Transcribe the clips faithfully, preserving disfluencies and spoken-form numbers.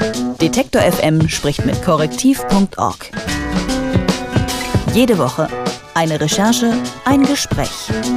Detektor F M spricht mit korrektiv punkt org. Jede Woche eine Recherche, ein Gespräch.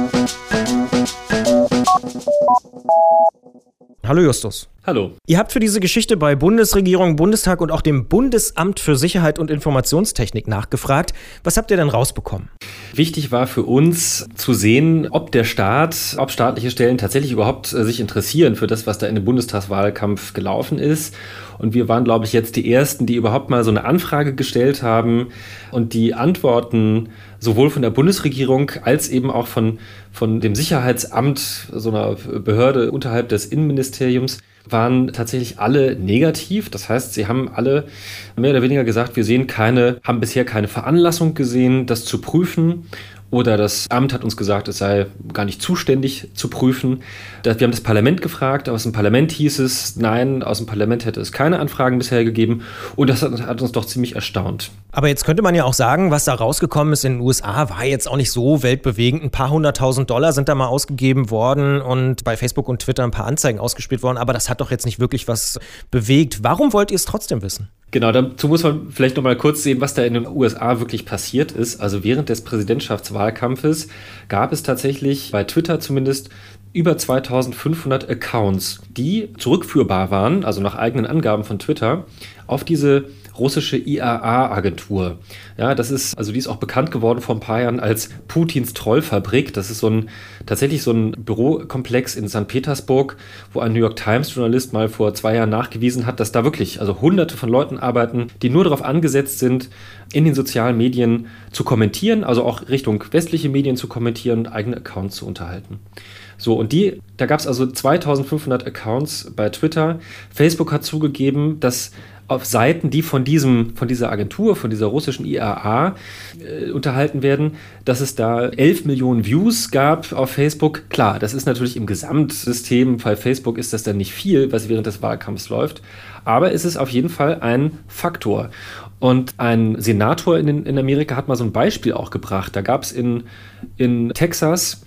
Hallo Justus. Hallo. Ihr habt für diese Geschichte bei Bundesregierung, Bundestag und auch dem Bundesamt für Sicherheit und Informationstechnik nachgefragt. Was habt ihr denn rausbekommen? Wichtig war für uns zu sehen, ob der Staat, ob staatliche Stellen tatsächlich überhaupt äh, sich interessieren für das, was da in dem Bundestagswahlkampf gelaufen ist. Und wir waren, glaube ich, jetzt die Ersten, die überhaupt mal so eine Anfrage gestellt haben. Und die Antworten sowohl von der Bundesregierung als eben auch von, von dem Sicherheitsamt, so einer Behörde unterhalb des Innenministeriums, waren tatsächlich alle negativ. Das heißt, sie haben alle mehr oder weniger gesagt, wir sehen keine, haben bisher keine Veranlassung gesehen, das zu prüfen. Oder das Amt hat uns gesagt, es sei gar nicht zuständig zu prüfen. Wir haben das Parlament gefragt, aus dem Parlament hieß es, nein, aus dem Parlament hätte es keine Anfragen bisher gegeben. Und das hat uns doch ziemlich erstaunt. Aber jetzt könnte man ja auch sagen, was da rausgekommen ist in den U S A, war jetzt auch nicht so weltbewegend. Ein paar hunderttausend Dollar sind da mal ausgegeben worden und bei Facebook und Twitter ein paar Anzeigen ausgespielt worden. Aber das hat doch jetzt nicht wirklich was bewegt. Warum wollt ihr es trotzdem wissen? Genau, dazu muss man vielleicht noch mal kurz sehen, was da in den U S A wirklich passiert ist. Also während des Präsidentschaftswahlkampfes gab es tatsächlich, bei Twitter zumindest, über zweitausendfünfhundert Accounts, die zurückführbar waren, also nach eigenen Angaben von Twitter, auf diese russische I A A-Agentur. Ja, das ist, also die ist auch bekannt geworden vor ein paar Jahren als Putins Trollfabrik. Das ist so ein, tatsächlich so ein Bürokomplex in Sankt Petersburg, wo ein New York Times-Journalist mal vor zwei Jahren nachgewiesen hat, dass da wirklich, also hunderte von Leuten arbeiten, die nur darauf angesetzt sind, in den sozialen Medien zu kommentieren, also auch Richtung westliche Medien zu kommentieren und eigene Accounts zu unterhalten. So, und die, da gab es also zweitausendfünfhundert Accounts bei Twitter. Facebook hat zugegeben, dass auf Seiten, die von diesem, von dieser Agentur, von dieser russischen I A A äh, unterhalten werden, dass es da elf Millionen Views gab auf Facebook. Klar, das ist natürlich im Gesamtsystem, bei Facebook ist das dann nicht viel, was während des Wahlkampfs läuft, aber es ist auf jeden Fall ein Faktor. Und ein Senator in, in Amerika hat mal so ein Beispiel auch gebracht. Da gab es in, in Texas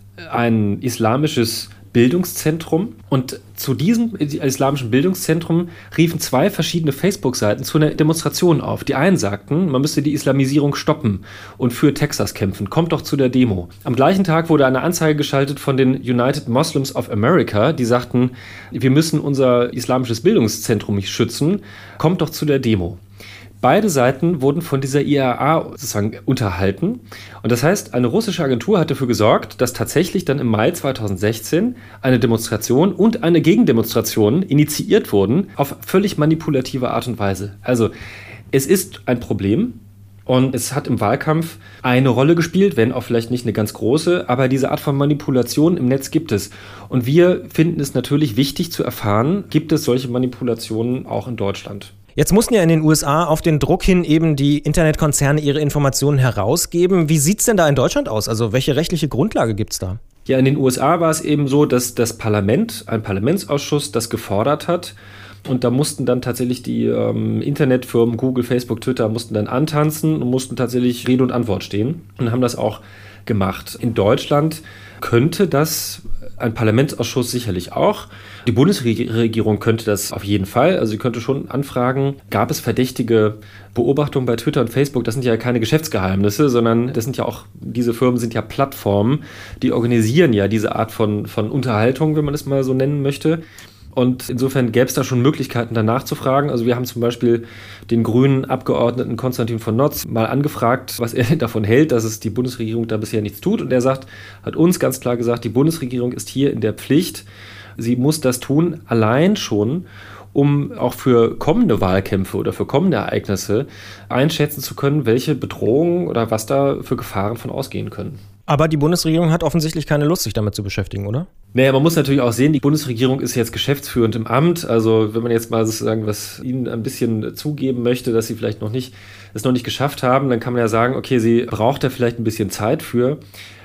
ein islamisches Bildungszentrum und zu diesem islamischen Bildungszentrum riefen zwei verschiedene Facebook-Seiten zu einer Demonstration auf. Die einen sagten, man müsste die Islamisierung stoppen und für Texas kämpfen. Kommt doch zu der Demo. Am gleichen Tag wurde eine Anzeige geschaltet von den United Muslims of America, die sagten, wir müssen unser islamisches Bildungszentrum nicht schützen. Kommt doch zu der Demo. Beide Seiten wurden von dieser I A A sozusagen unterhalten. Und das heißt, eine russische Agentur hat dafür gesorgt, dass tatsächlich dann im Mai zweitausendsechzehn eine Demonstration und eine Gegendemonstration initiiert wurden auf völlig manipulative Art und Weise. Also es ist ein Problem. Und es hat im Wahlkampf eine Rolle gespielt, wenn auch vielleicht nicht eine ganz große, aber diese Art von Manipulation im Netz gibt es. Und wir finden es natürlich wichtig zu erfahren, gibt es solche Manipulationen auch in Deutschland? Jetzt mussten ja in den U S A auf den Druck hin eben die Internetkonzerne ihre Informationen herausgeben. Wie sieht's denn da in Deutschland aus? Also welche rechtliche Grundlage gibt's da? Ja, in den U S A war es eben so, dass das Parlament, ein Parlamentsausschuss, das gefordert hat. Und da mussten dann tatsächlich die ähm, Internetfirmen, Google, Facebook, Twitter, mussten dann antanzen und mussten tatsächlich Rede und Antwort stehen und haben das auch gemacht. In Deutschland könnte das ein Parlamentsausschuss sicherlich auch. Die Bundesregierung könnte das auf jeden Fall. Also sie könnte schon anfragen, gab es verdächtige Beobachtungen bei Twitter und Facebook? Das sind ja keine Geschäftsgeheimnisse, sondern das sind ja auch, diese Firmen sind ja Plattformen, die organisieren ja diese Art von, von Unterhaltung, wenn man es mal so nennen möchte. Und insofern gäbe es da schon Möglichkeiten, danach zu fragen. Also wir haben zum Beispiel den grünen Abgeordneten Konstantin von Notz mal angefragt, was er davon hält, dass es die Bundesregierung da bisher nichts tut. Und er sagt, hat uns ganz klar gesagt, die Bundesregierung ist hier in der Pflicht. Sie muss das tun, allein schon, um auch für kommende Wahlkämpfe oder für kommende Ereignisse einschätzen zu können, welche Bedrohungen oder was da für Gefahren von ausgehen können. Aber die Bundesregierung hat offensichtlich keine Lust, sich damit zu beschäftigen, oder? Naja, man muss natürlich auch sehen, die Bundesregierung ist jetzt geschäftsführend im Amt. Also wenn man jetzt mal sozusagen was ihnen ein bisschen zugeben möchte, dass sie vielleicht noch nicht, es noch nicht geschafft haben, dann kann man ja sagen, okay, sie braucht da vielleicht ein bisschen Zeit für.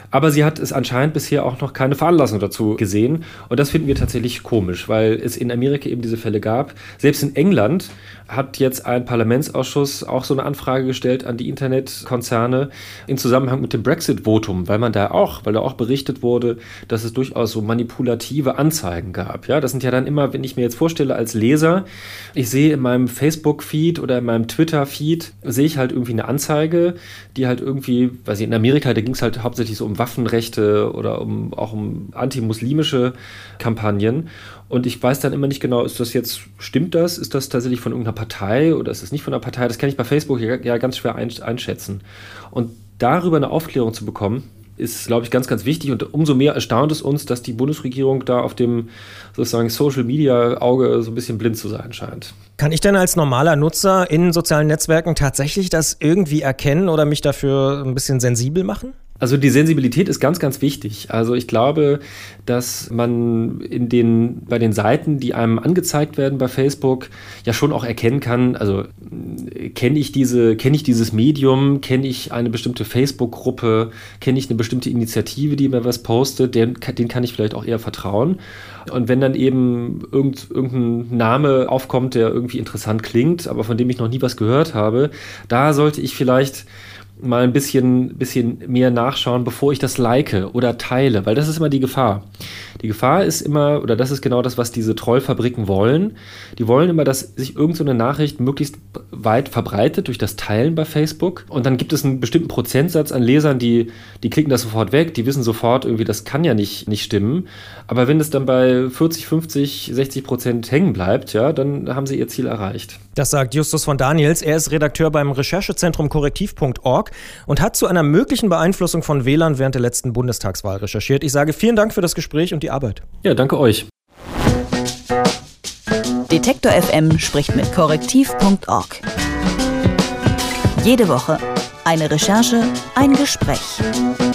Aber sie hat es anscheinend bisher auch noch keine Veranlassung dazu gesehen. Und das finden wir tatsächlich komisch, weil es in Amerika eben diese Fälle gab. Selbst in England hat jetzt ein Parlamentsausschuss auch so eine Anfrage gestellt an die Internetkonzerne in Zusammenhang mit dem Brexit-Votum, weil man da auch, weil da auch berichtet wurde, dass es durchaus so manipulative Anzeigen gab. Ja, das sind ja dann immer, wenn ich mir jetzt vorstelle als Leser, ich sehe in meinem Facebook-Feed oder in meinem Twitter-Feed, sehe ich halt irgendwie eine Anzeige, die halt irgendwie, weiß ich, in Amerika, da ging es halt hauptsächlich so um Waffenrechte oder um auch um antimuslimische Kampagnen. Und ich weiß dann immer nicht genau, ist das jetzt, stimmt das? Ist das tatsächlich von irgendeiner Partei oder ist es nicht von einer Partei? Das kann ich bei Facebook ja, ja ganz schwer einschätzen. Und darüber eine Aufklärung zu bekommen, ist, glaube ich, ganz, ganz wichtig. Und umso mehr erstaunt es uns, dass die Bundesregierung da auf dem sozusagen Social-Media-Auge so ein bisschen blind zu sein scheint. Kann ich denn als normaler Nutzer in sozialen Netzwerken tatsächlich das irgendwie erkennen oder mich dafür ein bisschen sensibel machen? Also die Sensibilität ist ganz, ganz wichtig. Also ich glaube, dass man in den, bei den Seiten, die einem angezeigt werden bei Facebook, ja schon auch erkennen kann, also kenne ich diese, kenne ich dieses Medium, kenne ich eine bestimmte Facebook-Gruppe, kenne ich eine bestimmte Initiative, die mir was postet, den, den kann ich vielleicht auch eher vertrauen. Und wenn dann eben irgend, irgendein Name aufkommt, der irgendwie interessant klingt, aber von dem ich noch nie was gehört habe, da sollte ich vielleicht mal ein bisschen, bisschen mehr nachschauen, bevor ich das like oder teile, weil das ist immer die Gefahr. Die Gefahr ist immer, oder das ist genau das, was diese Trollfabriken wollen. Die wollen immer, dass sich irgendeine Nachricht möglichst weit verbreitet durch das Teilen bei Facebook. Und dann gibt es einen bestimmten Prozentsatz an Lesern, die, die klicken das sofort weg, die wissen sofort irgendwie, das kann ja nicht, nicht stimmen. Aber wenn es dann bei vierzig, fünfzig, sechzig Prozent hängen bleibt, ja, dann haben sie ihr Ziel erreicht. Das sagt Justus von Daniels. Er ist Redakteur beim Recherchezentrum korrektiv punkt org und hat zu einer möglichen Beeinflussung von Wählern während der letzten Bundestagswahl recherchiert. Ich sage vielen Dank für das Gespräch und die Arbeit. Ja, danke euch. Detektor F M spricht mit korrektiv punkt org. Jede Woche eine Recherche, ein Gespräch.